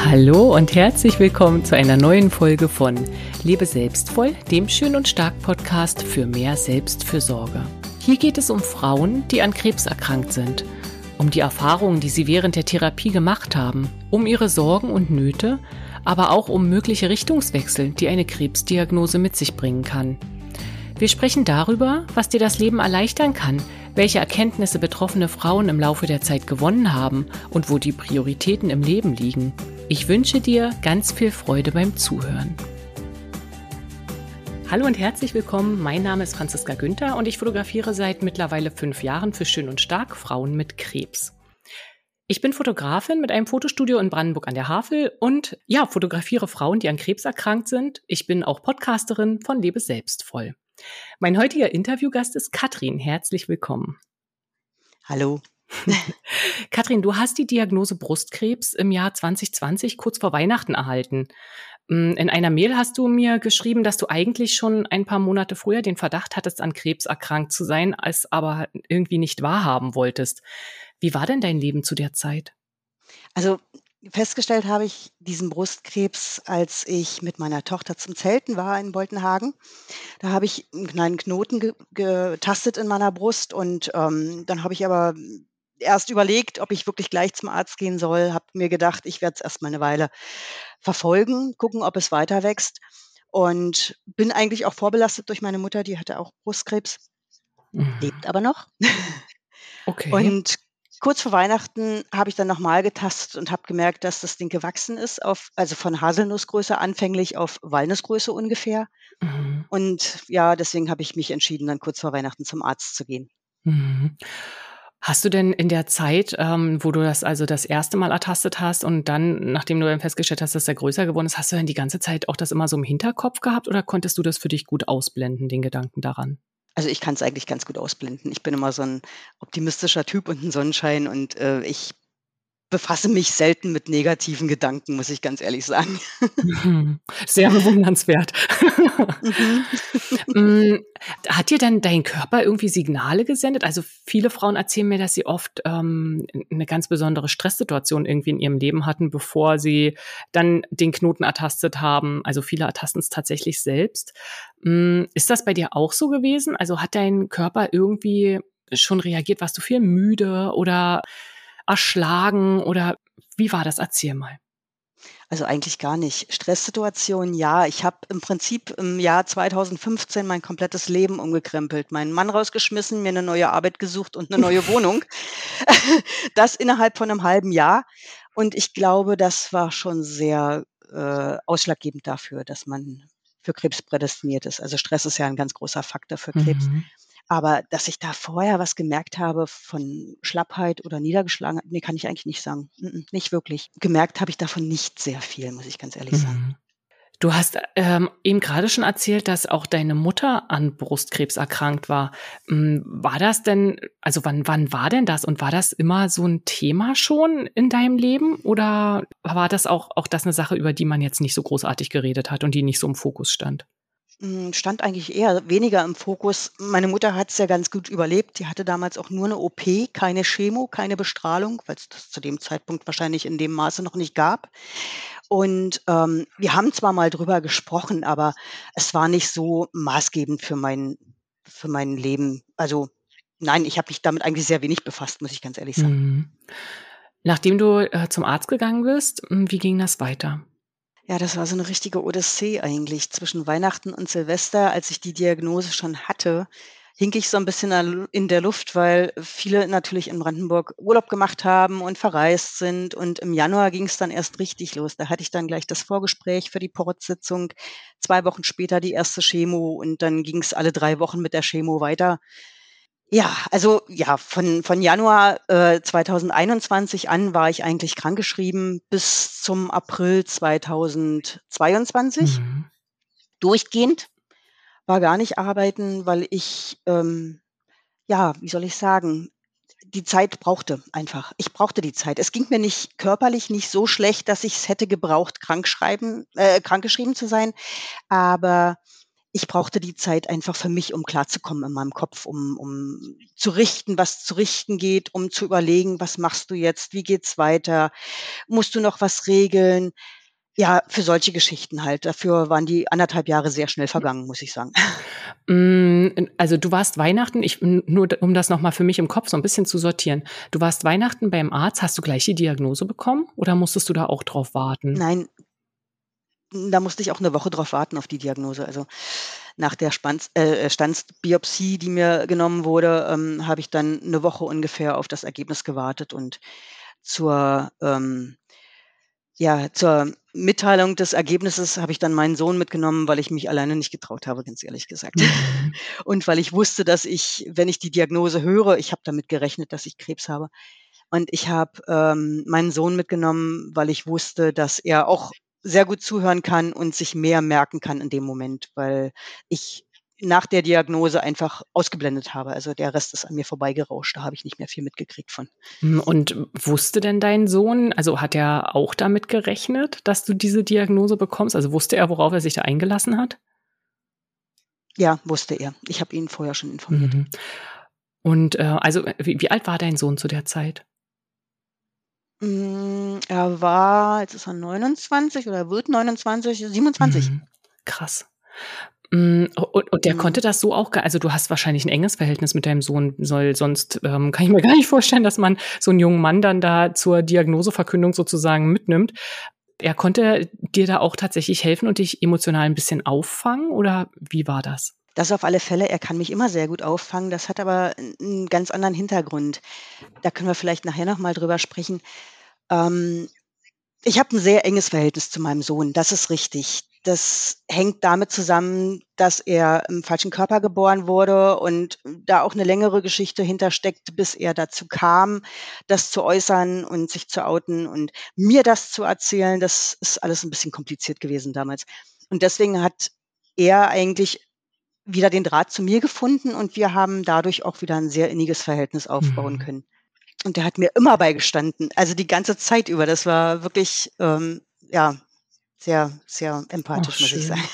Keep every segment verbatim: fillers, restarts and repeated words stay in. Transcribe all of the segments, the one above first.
Hallo und herzlich willkommen zu einer neuen Folge von Lebe selbstvoll, dem Schön und Stark Podcast für mehr Selbstfürsorge. Hier geht es um Frauen, die an Krebs erkrankt sind, um die Erfahrungen, die sie während der Therapie gemacht haben, um ihre Sorgen und Nöte, aber auch um mögliche Richtungswechsel, die eine Krebsdiagnose mit sich bringen kann. Wir sprechen darüber, was dir das Leben erleichtern kann, welche Erkenntnisse betroffene Frauen im Laufe der Zeit gewonnen haben und wo die Prioritäten im Leben liegen. Ich wünsche dir ganz viel Freude beim Zuhören. Hallo und herzlich willkommen, mein Name ist Franziska Günther und ich fotografiere seit mittlerweile fünf Jahren für Schön und Stark Frauen mit Krebs. Ich bin Fotografin mit einem Fotostudio in Brandenburg an der Havel und ja, fotografiere Frauen, die an Krebs erkrankt sind. Ich bin auch Podcasterin von Lebe selbstvoll. Mein heutiger Interviewgast ist Katrin. Herzlich willkommen. Hallo. Katrin, du hast die Diagnose Brustkrebs im Jahr zwanzig zwanzig kurz vor Weihnachten erhalten. In einer Mail hast du mir geschrieben, dass du eigentlich schon ein paar Monate früher den Verdacht hattest, an Krebs erkrankt zu sein, es aber irgendwie nicht wahrhaben wolltest. Wie war denn dein Leben zu der Zeit? Also festgestellt habe ich diesen Brustkrebs, als ich mit meiner Tochter zum Zelten war in Boltenhagen. Da habe ich einen kleinen Knoten ge getastet in meiner Brust und ähm, dann habe ich aber erst überlegt, ob ich wirklich gleich zum Arzt gehen soll, habe mir gedacht, ich werde es erst mal eine Weile verfolgen, gucken, ob es weiter wächst und bin eigentlich auch vorbelastet durch meine Mutter, die hatte auch Brustkrebs, Mhm. lebt aber noch. Okay. Und kurz vor Weihnachten habe ich dann noch mal getastet und habe gemerkt, dass das Ding gewachsen ist auf also von Haselnussgröße anfänglich auf Walnussgröße ungefähr. Mhm. Und ja, deswegen habe ich mich entschieden, dann kurz vor Weihnachten zum Arzt zu gehen. Mhm. Hast du denn in der Zeit, ähm, wo du das also das erste Mal ertastet hast und dann, nachdem du dann festgestellt hast, dass der größer geworden ist, hast du dann die ganze Zeit auch das immer so im Hinterkopf gehabt oder konntest du das für dich gut ausblenden, den Gedanken daran? Also, ich kann es eigentlich ganz gut ausblenden. Ich bin immer so 'n optimistischer Typ und 'n Sonnenschein und, äh, ich befasse mich selten mit negativen Gedanken, muss ich ganz ehrlich sagen. Mhm. Sehr bewundernswert. Mhm. Hm, hat dir denn dein Körper irgendwie Signale gesendet? Also, viele Frauen erzählen mir, dass sie oft, ähm, 'ne ganz besondere Stresssituation irgendwie in ihrem Leben hatten, bevor sie dann den Knoten ertastet haben. Also, viele ertasten es tatsächlich selbst. Hm, ist das bei dir auch so gewesen? Also, hat dein Körper irgendwie schon reagiert? Warst du viel müde oder erschlagen oder wie war das? Erzähl mal. Also, eigentlich gar nicht. Stresssituation, ja. Ich habe im Prinzip im Jahr zweitausendfünfzehn mein komplettes Leben umgekrempelt, meinen Mann rausgeschmissen, mir 'ne neue Arbeit gesucht und 'ne neue Wohnung. Das innerhalb von 'nem halben Jahr. Und ich glaube, das war schon sehr, äh, ausschlaggebend dafür, dass man für Krebs prädestiniert ist. Also, Stress ist ja 'n ganz großer Faktor für Krebs. Mhm. Aber dass ich da vorher was gemerkt habe von Schlappheit oder Niedergeschlagenheit, ne, kann ich eigentlich nicht sagen. Mm-mm, nicht wirklich. Gemerkt habe ich davon nicht sehr viel, muss ich ganz ehrlich sagen. Mhm. Du hast, ähm, eben grade schon erzählt, dass auch deine Mutter an Brustkrebs erkrankt war. Hm, war das denn also, wann wann war denn das? Und war das immer so 'n Thema schon in deinem Leben? Oder war das auch auch das 'ne Sache, über die man jetzt nicht so großartig geredet hat und die nicht so im Fokus stand? Hm, stand eigentlich eher weniger im Fokus. Meine Mutter hat's ja ganz gut überlebt. Die hatte damals auch nur 'ne O P, keine Chemo, keine Bestrahlung, weil's das zu dem Zeitpunkt wahrscheinlich in dem Maße noch nicht gab. Und, ähm, wir haben zwar mal drüber gesprochen, aber es war nicht so maßgebend für mein für mein Leben. Also, nein, ich habe mich damit eigentlich sehr wenig befasst, muss ich ganz ehrlich sagen. Mhm. Nachdem du, äh, zum Arzt gegangen bist, hm, wie ging das weiter? Ja, das war so 'ne richtige Odyssee eigentlich. Zwischen Weihnachten und Silvester, als ich die Diagnose schon hatte, hing ich so 'n bisschen a Lu in der Luft, weil viele natürlich in Brandenburg Urlaub gemacht haben und verreist sind. Und im Januar ging's dann erst richtig los. Da hatte ich dann gleich das Vorgespräch für die Porot-Sitzung, zwei Wochen später die erste Chemo und dann ging's alle drei Wochen mit der Chemo weiter. Ja, also, ja, von von Januar, äh, zweitausendeinundzwanzig an war ich eigentlich krankgeschrieben bis zum April zweitausendzweiundzwanzig. Mhm. Durchgehend. War gar nicht arbeiten, weil ich, ähm, ja, wie soll ich sagen, die Zeit brauchte einfach. Ich brauchte die Zeit. Es ging mir nicht körperlich nicht so schlecht, dass ich's hätte gebraucht, krankschreiben äh, krankgeschrieben zu sein, aber ich brauchte die Zeit einfach für mich, um klarzukommen in meinem Kopf, um um zu richten, was zu richten geht, um zu überlegen: „Was machst du jetzt? Wie geht's weiter? Musst du noch was regeln?“ Ja, für solche Geschichten halt. Dafür waren die anderthalb Jahre sehr schnell vergangen, muss ich sagen. Hm, also, du warst Weihnachten ich n nur d um das noch mal für mich im Kopf so 'n bisschen zu sortieren. Du warst Weihnachten beim Arzt. Hast du gleich die Diagnose bekommen oder musstest du da auch drauf warten? Nein. Hm, da musste ich auch 'ne Woche drauf warten auf die Diagnose. Also, nach der Spanz äh, Stanzbiopsie, die mir genommen wurde, ähm, habe ich dann 'ne Woche ungefähr auf das Ergebnis gewartet und zur, ähm ja, zur Mitteilung des Ergebnisses habe ich dann meinen Sohn mitgenommen, weil ich mich alleine nicht getraut habe, ganz ehrlich gesagt. Mhm. Und weil ich wusste, dass ich, wenn ich die Diagnose höre ich habe damit gerechnet, dass ich Krebs habe. Und ich habe, ähm, meinen Sohn mitgenommen, weil ich wusste, dass er auch sehr gut zuhören kann und sich mehr merken kann in dem Moment, weil ich nach der Diagnose einfach ausgeblendet habe. Also, der Rest ist an mir vorbeigerauscht, da habe ich nicht mehr viel mitgekriegt von. Hm, und wusste denn dein Sohn also, hat er auch damit gerechnet, dass du diese Diagnose bekommst? Also, wusste er, worauf er sich da eingelassen hat? Ja, wusste er. Ich habe ihn vorher schon informiert. Mhm. Und, äh, also, wie wie alt war dein Sohn zu der Zeit? Hm, er war jetzt ist er neunundzwanzig oder wird neunundzwanzig, siebenundzwanzig. Mhm, krass. Hm, u und und der Mhm. konnte das so auch gar also, du hast wahrscheinlich 'n enges Verhältnis mit deinem Sohn, soll sonst, ähm, kann ich mir gar nicht vorstellen, dass man so 'n jungen Mann dann da zur Diagnoseverkündung sozusagen mitnimmt. Er konnte dir da auch tatsächlich helfen und dich emotional 'n bisschen auffangen oder wie war das? Das auf alle Fälle. Er kann mich immer sehr gut auffangen. Das hat aber 'n 'n ganz anderen Hintergrund. Da können wir vielleicht nachher noch mal drüber sprechen. Ähm, ich habe 'n sehr enges Verhältnis zu meinem Sohn, das ist richtig. Das hängt damit zusammen, dass er im falschen Körper geboren wurde und da auch 'ne längere Geschichte hintersteckt, bis er dazu kam, das zu äußern und sich zu outen und mir das zu erzählen. Das ist alles 'n bisschen kompliziert gewesen damals. Und deswegen hat er eigentlich wieder den Draht zu mir gefunden und wir haben dadurch auch wieder 'n sehr inniges Verhältnis aufbauen Mhm. können. Und der hat mir immer beigestanden, also, die ganze Zeit über. Das war wirklich, ähm, ja, sehr, sehr Ach empathisch, muss ich sagen. schön.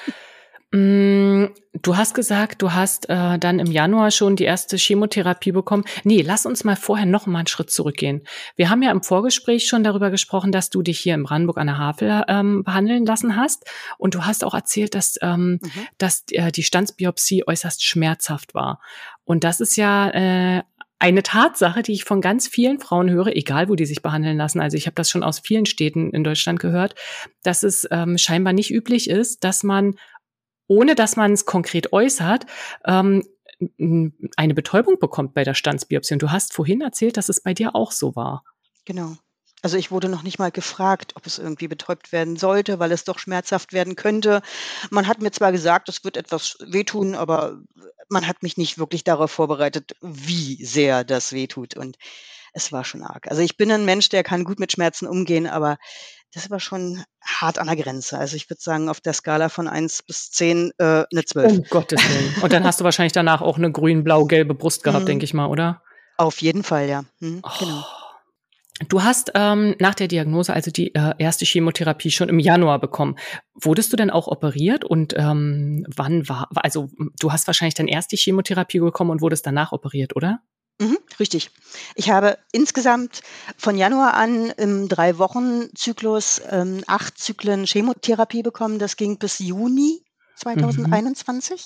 Hm, du hast gesagt, du hast, äh, dann im Januar schon die erste Chemotherapie bekommen. Ne, lass uns mal vorher noch mal 'n Schritt zurückgehen. Wir haben ja im Vorgespräch schon darüber gesprochen, dass du dich hier in Brandenburg an der Havel, ähm, behandeln lassen hast. Und du hast auch erzählt, dass, ähm Mhm. dass, äh, die Stanzbiopsie äußerst schmerzhaft war. Und das ist ja, äh, eine Tatsache, die ich von ganz vielen Frauen höre, egal wo die sich behandeln lassen. Also, ich habe das schon aus vielen Städten in Deutschland gehört, dass es, ähm, scheinbar nicht üblich ist, dass man, ohne dass man's konkret äußert, ähm, n n eine Betäubung bekommt bei der Stanzbiopsie. Und du hast vorhin erzählt, dass es bei dir auch so war. Genau. Also, ich wurde noch nicht mal gefragt, ob es irgendwie betäubt werden sollte, weil es doch schmerzhaft werden könnte. Man hat mir zwar gesagt, es wird etwas wehtun, aber man hat mich nicht wirklich darauf vorbereitet, wie sehr das wehtut und es war schon arg. Also, ich bin 'n Mensch, der kann gut mit Schmerzen umgehen, aber das war schon hart an der Grenze. Also, ich würde sagen, auf der Skala von eins bis zehn, äh, 'ne zwölf. Um Gottes Willen. Und dann hast du wahrscheinlich danach auch 'ne grün-blau-gelbe Brust gehabt, Mhm. denke ich mal, oder? Auf jeden Fall, ja. Mhm, genau. Du hast, ähm, nach der Diagnose also die, äh, erste Chemotherapie schon im Januar bekommen. Wurdest du denn auch operiert und, ähm, wann war also, du hast wahrscheinlich dann erst die Chemotherapie bekommen und wurdest danach operiert, oder? Mhm, richtig. Ich habe insgesamt von Januar an im Drei-Wochen-Zyklus, ähm, acht Zyklen Chemotherapie bekommen. Das ging bis Juni Mhm. zweitausendeinundzwanzig.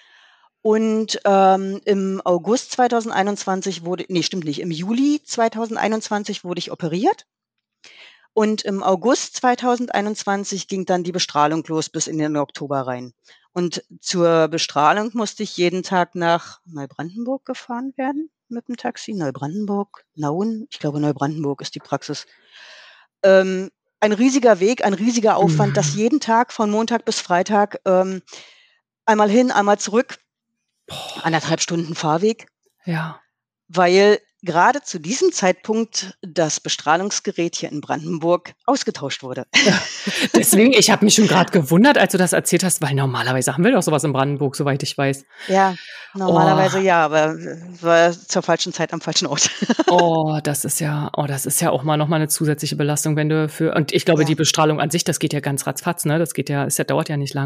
Und, ähm, im August zweitausendeinundzwanzig wurde ne, stimmt nicht, im Juli zweitausendeinundzwanzig wurde ich operiert. Und im August zweitausendeinundzwanzig ging dann die Bestrahlung los bis in den Oktober rein. Und zur Bestrahlung musste ich jeden Tag nach Neubrandenburg gefahren werden mit 'm Taxi. Neubrandenburg, Nauen? Ich glaube, Neubrandenburg ist die Praxis. Ähm, ein riesiger Weg, ein riesiger Aufwand, das Mhm. jeden Tag von Montag bis Freitag, ähm, einmal hin, einmal zurück. Boah. anderthalb Stunden Fahrweg. Ja. Weil grade zu diesem Zeitpunkt das Bestrahlungsgerät hier in Brandenburg ausgetauscht wurde. Deswegen ich habe mich schon grad gewundert, als du das erzählt hast, weil normalerweise haben wir doch so was in Brandenburg, soweit ich weiß. Ja, Oh. normalerweise ja, aber war zur falschen Zeit am falschen Ort. Oh, das ist ja oh, das ist ja auch mal noch mal 'ne zusätzliche Belastung, wenn du für und ich glaube, die Ja. Bestrahlung an sich, das geht ja ganz ratzfatz, ne? Das geht ja es ja dauert ja nicht lange.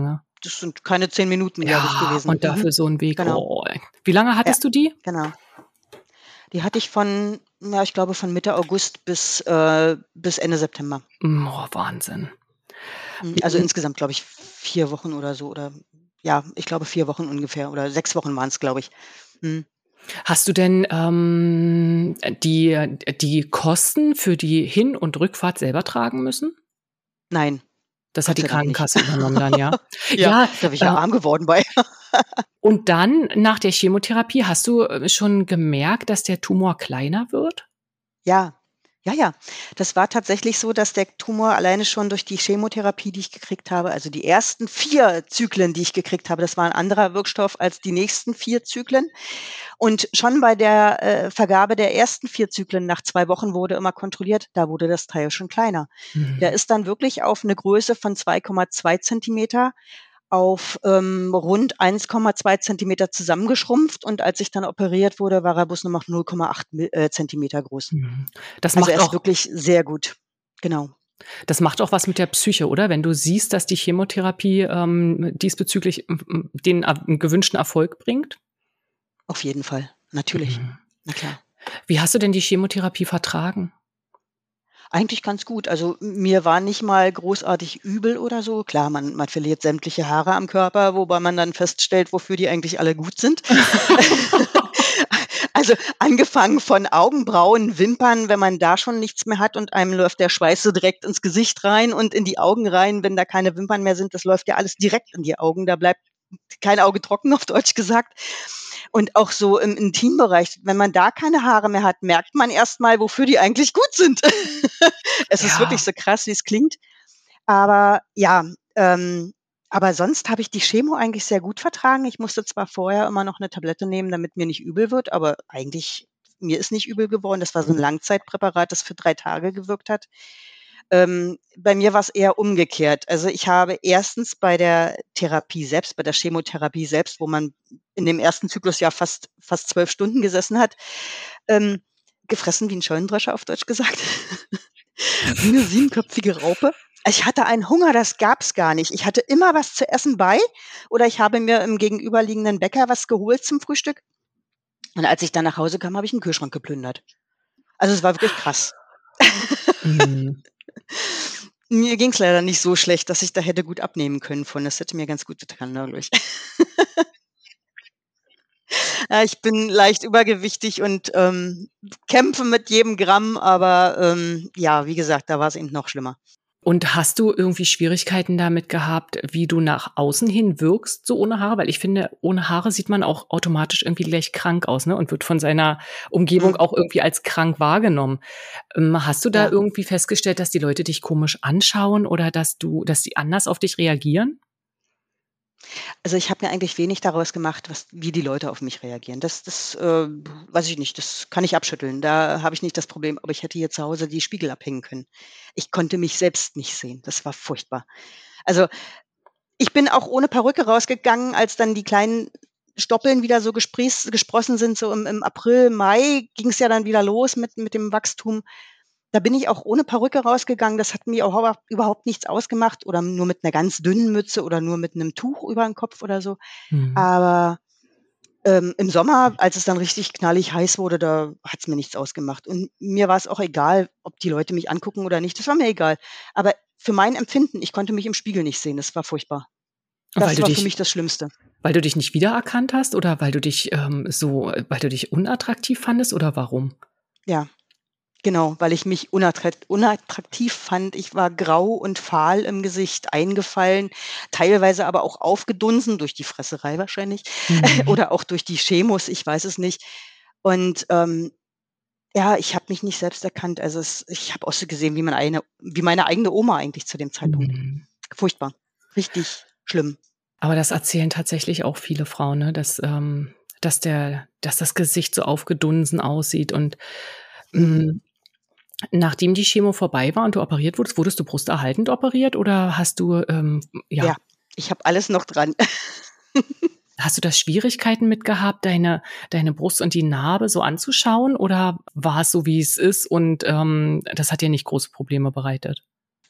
das sind keine zehn Minuten, glaube ich, Ja, gewesen. und dafür Mhm. so 'n Weg. Genau. Oh. Wie lange Ja, hattest du die? genau. Die hatte ich von, ja, ich glaube, von Mitte August bis, äh, bis Ende September. Hm, oh, Wahnsinn. Hm, also Mhm. insgesamt, glaube ich, vier Wochen oder so oder ja, ich glaube vier Wochen ungefähr oder sechs Wochen waren's, glaube ich. Mhm. Hast du denn, ähm, die die Kosten für die Hin und Rückfahrt selber tragen müssen? Nein, Das hat Gott die sei Dank nicht. Krankenkasse übernommen dann, ja? Ja, Ja, da bin ich ja äh arm geworden bei. und dann nach der Chemotherapie, hast du, äh, schon gemerkt, dass der Tumor kleiner wird? Ja, ja, ja. Das war tatsächlich so, dass der Tumor alleine schon durch die Chemotherapie, die ich gekriegt habe, also die ersten vier Zyklen, die ich gekriegt habe, das war 'n anderer Wirkstoff als die nächsten vier Zyklen. Und schon bei der, äh, Vergabe der ersten vier Zyklen nach zwei Wochen wurde immer kontrolliert, da wurde das Teil schon kleiner. Der Mhm. ist dann wirklich auf 'ne Größe von zwei Komma zwei Zentimeter auf, ähm, rund eins Komma zwei Zentimeter zusammengeschrumpft und als ich dann operiert wurde, war er bloß nur noch null Komma acht Mil äh, Zentimeter groß. Mhm. Das Also, er macht ist auch wirklich sehr gut. Genau. das macht auch was mit der Psyche, oder? Wenn du siehst, dass die Chemotherapie, ähm, diesbezüglich, hm, hm, den a gewünschten Erfolg bringt? Auf jeden Fall, natürlich. Mhm. Na klar. Wie hast du denn die Chemotherapie vertragen? Eigentlich ganz gut. Also, m mir war nicht mal großartig übel oder so. Klar, man man verliert sämtliche Haare am Körper, wobei man dann feststellt, wofür die eigentlich alle gut sind. Also, angefangen von Augenbrauen, Wimpern, wenn man da schon nichts mehr hat und einem läuft der Schweiß so direkt ins Gesicht rein und in die Augen rein, wenn da keine Wimpern mehr sind, das läuft ja alles direkt in die Augen. Da bleibt kein Auge trocken, auf Deutsch gesagt. Und auch so im Intimbereich, wenn man da keine Haare mehr hat, merkt man erst mal, wofür die eigentlich gut sind. Es ist wirklich Ja. so krass, wie's klingt. Aber ja, ähm, aber sonst habe ich die Chemo eigentlich sehr gut vertragen. Ich musste zwar vorher immer noch 'ne Tablette nehmen, damit mir nicht übel wird, aber eigentlich mir ist nicht übel geworden. Das war so 'n Langzeitpräparat, das für drei Tage gewirkt hat. Ähm, bei mir war's eher umgekehrt. Also, ich habe erstens bei der Therapie selbst bei der Chemotherapie selbst, wo man in dem ersten Zyklus ja fast fast zwölf Stunden gesessen hat, ähm, gefressen wie 'n Scheunendrescher, auf Deutsch gesagt. Wie 'ne siebenköpfige Raupe. Ich hatte einen Hunger, das gab's gar nicht. Ich hatte immer was zu essen bei oder ich habe mir im gegenüberliegenden Bäcker was geholt zum Frühstück. Und als ich dann nach Hause kam, habe ich 'n Kühlschrank geplündert. Also, es war wirklich krass. Mhm. Mir ging's leider nicht so schlecht, dass ich da hätte gut abnehmen können von. Das hätte mir ganz gut getan, glaube ich. Ja, ich bin leicht übergewichtig und, ähm, kämpfe mit jedem Gramm, aber, ähm, ja, wie gesagt, da war's eben noch schlimmer. Und hast du irgendwie Schwierigkeiten damit gehabt, wie du nach außen hin wirkst, so ohne Haare? Weil ich finde, ohne Haare sieht man auch automatisch irgendwie gleich krank aus, ne, und wird von seiner Umgebung Mhm. auch irgendwie als krank wahrgenommen. Ähm, hast du da Ja. irgendwie festgestellt, dass die Leute dich komisch anschauen oder dass du dass sie anders auf dich reagieren? Also, ich habe mir eigentlich wenig daraus gemacht, was wie die Leute auf mich reagieren. Das das, äh, weiß ich nicht, das kann ich abschütteln. Da habe ich nicht das Problem, aber ich hätte hier zu Hause die Spiegel abhängen können. Ich konnte mich selbst nicht sehen. Das war furchtbar. Also, ich bin auch ohne Perücke rausgegangen, als dann die kleinen Stoppeln wieder so gesprießt gesprossen sind, so im im April, Mai ging's ja dann wieder los mit mit dem Wachstum. Da bin ich auch ohne Perücke rausgegangen. Das hat mir auch überhaupt nichts ausgemacht oder nur mit 'ner ganz dünnen Mütze oder nur mit 'nem Tuch übern Kopf oder so. Mhm. Aber, ähm, im Sommer, als es dann richtig knallig heiß wurde, da hat's mir nichts ausgemacht. Und mir war's auch egal, ob die Leute mich angucken oder nicht. Das war mir egal. Aber für mein Empfinden, ich konnte mich im Spiegel nicht sehen. Das war furchtbar. Weil Das du war für dich mich das Schlimmste. weil du dich nicht wiedererkannt hast oder weil du dich, ähm, so weil du dich unattraktiv fandest oder warum? Ja, genau, weil ich mich unattrakt unattraktiv fand. Ich war grau und fahl im Gesicht, eingefallen, teilweise aber auch aufgedunsen durch die Fresserei wahrscheinlich Mhm. oder auch durch die Chemos, ich weiß es nicht. Und, ähm, ja, ich habe mich nicht selbst erkannt. Also, es ich habe ausgesehen wie meine eine wie meine eigene Oma eigentlich zu dem Zeitpunkt. Mhm. Furchtbar, richtig schlimm. Aber das erzählen tatsächlich auch viele Frauen, ne, dass, ähm dass der dass das Gesicht so aufgedunsen aussieht und, Mhm. hm, nachdem die Chemo vorbei war und du operiert wurdest, wurdest du brusterhaltend operiert oder hast du, ähm, ja Ja, ich habe alles noch dran. hast du da Schwierigkeiten mit gehabt, deine deine Brust und die Narbe so anzuschauen oder war's so, wie es ist und, ähm, das hat dir nicht große Probleme bereitet?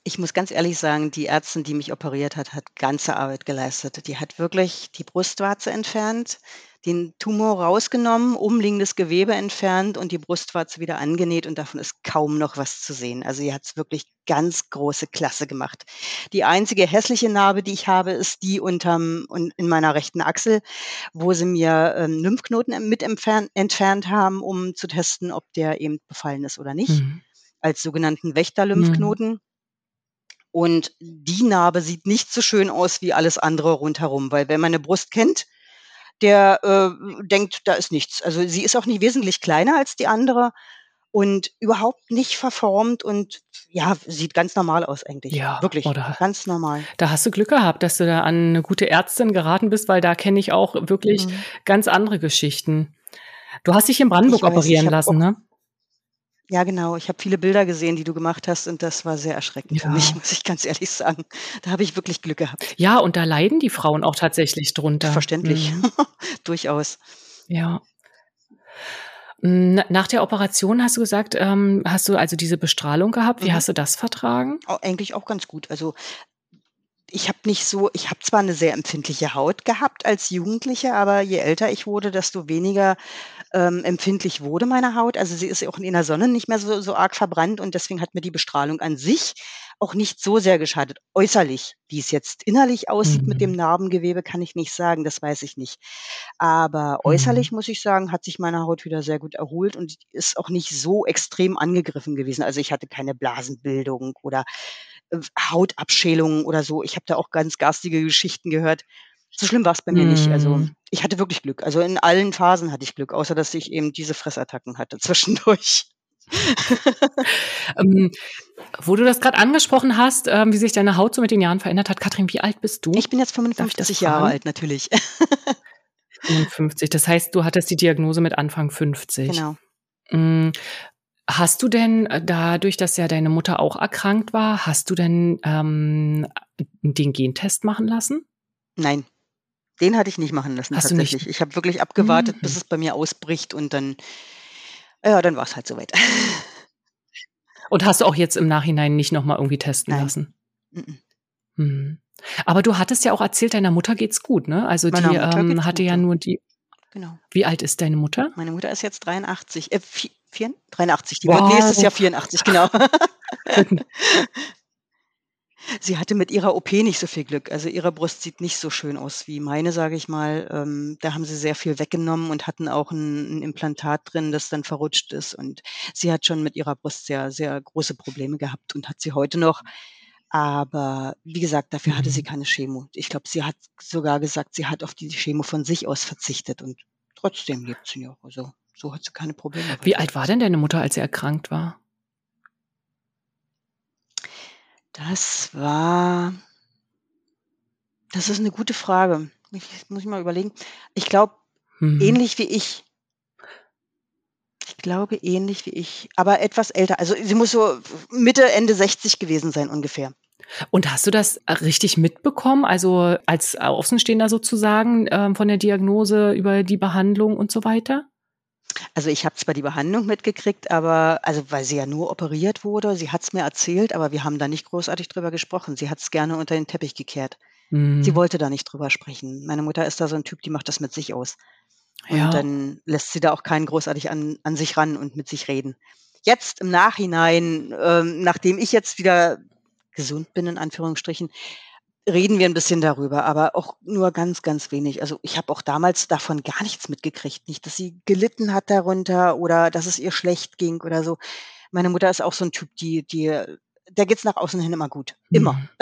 Ich muss ganz ehrlich sagen, die Ärztin, die mich operiert hat, hat ganze Arbeit geleistet. Die hat wirklich die Brustwarze entfernt, den Tumor rausgenommen, umliegendes Gewebe entfernt und die Brustwarze wieder angenäht und davon ist kaum noch was zu sehen. Also, sie hat's wirklich ganz große Klasse gemacht. Die einzige hässliche Narbe, die ich habe, ist die unterm und in meiner rechten Achsel, wo sie mir, ähm, Lymphknoten em mit empfern entfernt haben, um zu testen, ob der eben befallen ist oder nicht, Mhm. als sogenannten Mhm. Wächter-Lymphknoten. Und die Narbe sieht nicht so schön aus wie alles andere rundherum, weil wer meine Brust kennt, der, äh, denkt, da ist nichts. Also, sie ist auch nicht wesentlich kleiner als die andere und überhaupt nicht verformt und ja, sieht ganz normal aus eigentlich. Ja, Wirklich, oder ganz normal. da hast du Glück gehabt, dass du da an 'ne gute Ärztin geraten bist, weil da kenne ich auch wirklich Mhm. ganz andere Geschichten. Du hast dich in Ich Brandenburg weiß, ich operieren habe lassen, auch ne? ja genau, ich habe viele Bilder gesehen, die du gemacht hast und das war sehr erschreckend für mich, Ja. muss ich ganz ehrlich sagen. Da habe ich wirklich Glück gehabt. Ja, und da leiden die Frauen auch tatsächlich drunter. Verständlich, Mhm. durchaus. Ja. Hm, na nach der Operation hast du gesagt, ähm, hast du also diese Bestrahlung gehabt. Wie Mhm. hast du das vertragen? Au eigentlich auch ganz gut. Also, ich habe nicht so ich habe zwar 'ne sehr empfindliche Haut gehabt als Jugendliche, aber je älter ich wurde, desto weniger, ähm, empfindlich wurde meine Haut. Also, sie ist ja auch in der Sonne nicht mehr so so arg verbrannt und deswegen hat mir die Bestrahlung an sich auch nicht so sehr geschadet. Äußerlich, wie es jetzt innerlich aussieht mit dem Mhm. Narbengewebe, kann ich nicht sagen, das weiß ich nicht. Aber äußerlich, Mhm. muss ich sagen, hat sich meine Haut wieder sehr gut erholt und ist auch nicht so extrem angegriffen gewesen. Also, ich hatte keine Blasenbildung oder, äh, Hautabschälungen oder so. Ich habe da auch ganz garstige Geschichten gehört. So schlimm war's bei mir nicht. Also, Mhm. ich hatte wirklich Glück. Also, in allen Phasen hatte ich Glück, außer dass ich eben diese Fressattacken hatte zwischendurch. Ähm, wo du das grad angesprochen hast, ähm, wie sich deine Haut so mit den Jahren verändert hat. Katrin, wie alt bist Ich du? bin jetzt Darf ich das fünfundfünfzig Jahre fragen? alt, natürlich. fünfundfünfzig. Das heißt, du hattest die Diagnose mit Anfang fünfzig. Genau. Hm, hast du denn, äh, dadurch, dass ja deine Mutter auch erkrankt war hast du denn, ähm, den Gentest machen lassen? Nein, den hatte ich nicht machen lassen Hast du nicht? tatsächlich. Ich habe wirklich abgewartet, bis Mhm. es bei mir ausbricht und dann ja, dann war's halt so weit. Und hast du auch jetzt im Nachhinein nicht noch mal irgendwie testen Nein. lassen? M-m. Mhm. Aber du hattest ja auch erzählt, deiner Mutter geht's gut, ne? Also, Meiner die, Mutter ähm, geht's hatte gut, ja ja. nur die Genau. wie alt ist deine Mutter? Meine Mutter ist jetzt dreiundachtzig, äh, vi vier dreiundachtzig. Die wird nächstes Wow. Jahr vierundachtzig, genau. Sie hatte mit ihrer O P nicht so viel Glück. Also, ihre Brust sieht nicht so schön aus wie meine, sage ich mal. Ähm, da haben sie sehr viel weggenommen und hatten auch 'n 'n Implantat drin, das dann verrutscht ist. Und sie hat schon mit ihrer Brust sehr, sehr große Probleme gehabt und hat sie heute noch. Aber wie gesagt, dafür hatte sie Mhm. keine Chemo. Ich glaube, sie hat sogar gesagt, sie hat auf die Chemo von sich aus verzichtet und trotzdem lebt sie noch. Also, so hat sie keine Probleme Wie weiter. alt war denn deine Mutter, als sie erkrankt war? Das war das ist 'ne gute Frage. Ich muss ich mal überlegen. Ich glaube, Mhm. ähnlich wie ich. Ich glaube, ähnlich wie ich, aber etwas älter. Also, sie muss so Mitte, Ende sechzig gewesen sein ungefähr. Und hast du das richtig mitbekommen, also, als Außenstehender sozusagen, ähm, von der Diagnose über die Behandlung und so weiter? Also, ich habe zwar die Behandlung mitgekriegt, aber also, weil sie ja nur operiert wurde. Sie hat's mir erzählt, aber wir haben da nicht großartig drüber gesprochen. Sie hat's gerne unter den Teppich gekehrt. Sie Mhm. wollte da nicht drüber sprechen. Meine Mutter ist da so 'n Typ, die macht das mit sich aus. Und Ja. dann lässt sie da auch keinen großartig an an sich ran und mit sich reden. Jetzt im Nachhinein, ähm, nachdem ich jetzt wieder gesund bin in Anführungsstrichen, reden wir 'n bisschen darüber, aber auch nur ganz, ganz wenig. Also, ich habe auch damals davon gar nichts mitgekriegt. Nicht, dass sie gelitten hat darunter oder dass es ihr schlecht ging oder so. Meine Mutter ist auch so 'n Typ, die die der geht's nach außen hin immer gut, immer. Mhm.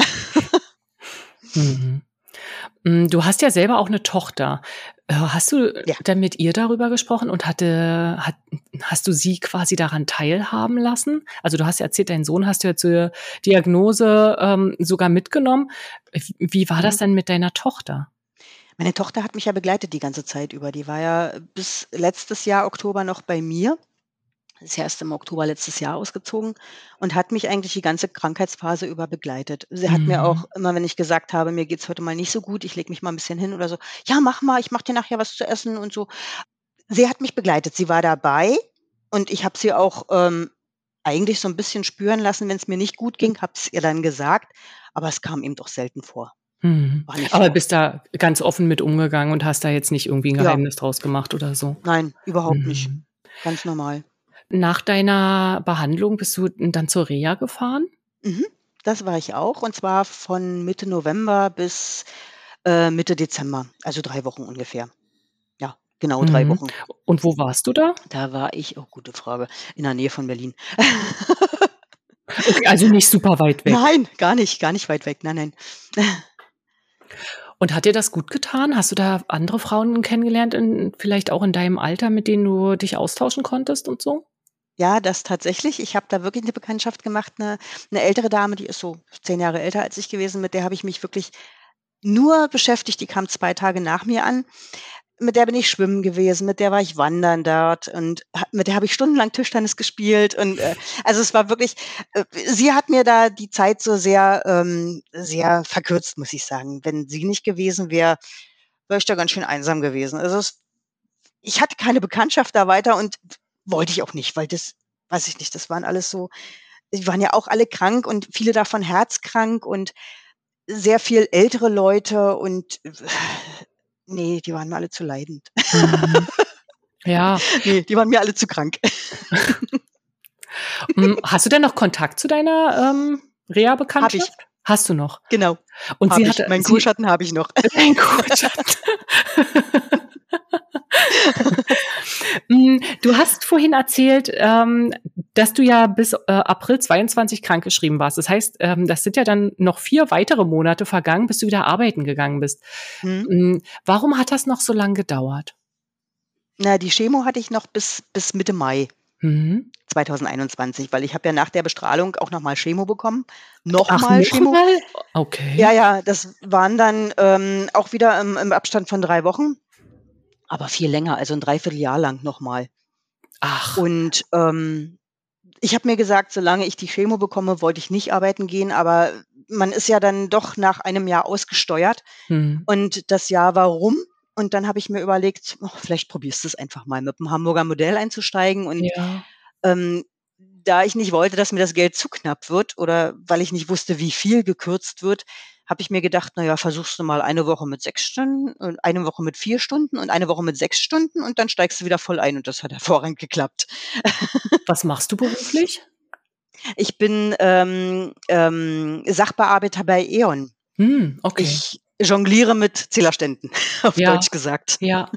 Mhm. Hm, du hast ja selber auch 'ne Tochter. Äh, hast du Ja. denn mit ihr darüber gesprochen und hatte hat hast du sie quasi daran teilhaben lassen? Also, du hast ja erzählt, deinen Sohn hast du ja zur Diagnose, ähm, sogar mitgenommen. W wie war das Mhm. denn mit deiner Tochter? Meine Tochter hat mich ja begleitet die ganze Zeit über. Die war ja bis letztes Jahr Oktober noch bei mir. Ist ja erst im Oktober letztes Jahr ausgezogen und hat mich eigentlich die ganze Krankheitsphase über begleitet. Sie hat mir auch Mhm. immer, wenn ich gesagt habe: „Mir geht's heute mal nicht so gut, ich lege mich mal 'n bisschen hin oder so“: „Ja, mach mal, ich mache dir nachher was zu essen“ und so. Sie hat mich begleitet. Sie war dabei und ich habe sie auch, ähm eigentlich so ein bisschen spüren lassen, wenn es mir nicht gut ging, habe es ihr dann gesagt, aber es kam eben doch selten vor. Mhm. War nicht so Aber oft. bist da ganz offen mit umgegangen und hast da jetzt nicht irgendwie 'n Ja, Geheimnis draus gemacht oder so? nein, überhaupt nicht. Mhm. Ganz normal. Nach deiner Behandlung bist du dann zur Reha gefahren? Mhm. Das war ich auch und zwar von Mitte November bis, äh, Mitte Dezember, also drei Wochen ungefähr. Ja, genau drei Mhm. Wochen. Und wo warst du da? Da war ich oh, gute Frage, in der Nähe von Berlin. Okay, also nicht super weit weg. Nein, gar nicht, gar nicht weit weg. Nein, nein. Und hat dir das gut getan? Hast du da andere Frauen kennengelernt in vielleicht auch in deinem Alter, mit denen du dich austauschen konntest und so? Ja, das tatsächlich. Ich habe da wirklich 'ne Bekanntschaft gemacht, 'ne 'ne ältere Dame, die ist so zehn Jahre älter als ich gewesen, mit der habe ich mich wirklich nur beschäftigt. Die kam zwei Tage nach mir an. Mit der bin ich schwimmen gewesen, mit der war ich wandern dort und ha mit der habe ich stundenlang Tischtennis gespielt und, äh, also, es war wirklich äh, sie hat mir da die Zeit so sehr, ähm sehr verkürzt, muss ich sagen. Wenn sie nicht gewesen wäre, wäre ich da ganz schön einsam gewesen. Also, es ich hatte keine Bekanntschaft da weiter und wollte ich auch nicht, weil das weiß ich nicht, das waren alles so die waren ja auch alle krank und viele davon herzkrank und sehr viel ältere Leute und ne, die waren mir alle zu leidend. Mhm. Ja. Ne, die waren mir alle zu krank. Hm, hast du denn noch Kontakt zu deiner, ähm, Habe ich, Reha-Bekanntschaft? Hast du noch? genau, Und habe sie ich. hatte Meinen sie Kurschatten habe ich noch. dein Kurschatten. Hm, du hast vorhin erzählt, ähm, dass du ja bis, äh, April zweiundzwanzig krankgeschrieben warst. Das heißt, ähm, das sind ja dann noch vier weitere Monate vergangen, bis du wieder arbeiten gegangen bist. Mhm. Hm, warum hat das noch so lang gedauert? Na, die Chemo hatte ich noch bis bis Mitte Mai Mhm. zweitausendeinundzwanzig, weil ich habe ja nach der Bestrahlung auch noch mal Chemo bekommen. Noch Ach, mal noch Chemo. mal? Ja, Okay. ja, das waren dann, ähm, auch wieder im im Abstand von drei Wochen, aber viel länger, also 'n Dreivierteljahr lang noch mal. Ach. Und, ähm, ich habe mir gesagt, solange ich die Chemo bekomme, wollte ich nicht arbeiten gehen, aber man ist ja dann doch nach einem Jahr ausgesteuert Mhm. und das Jahr war rum und dann habe ich mir überlegt: „Oh, vielleicht probierst du's einfach mal, mit'm Hamburger Modell einzusteigen“ und, Ja. ähm, da ich nicht wollte, dass mir das Geld zu knapp wird oder weil ich nicht wusste, wie viel gekürzt wird, habe ich mir gedacht: „Na ja, versuchst du mal eine Woche mit sechs Stunden und eine Woche mit vier Stunden und eine Woche mit sechs Stunden und dann steigst du wieder voll ein“ und das hat hervorragend geklappt. Was machst du beruflich? Ich bin, ähm, ähm, Sachbearbeiter bei E.ON. Hm, okay. Ich jongliere mit Zählerständen, auf Ja, Deutsch gesagt. ja.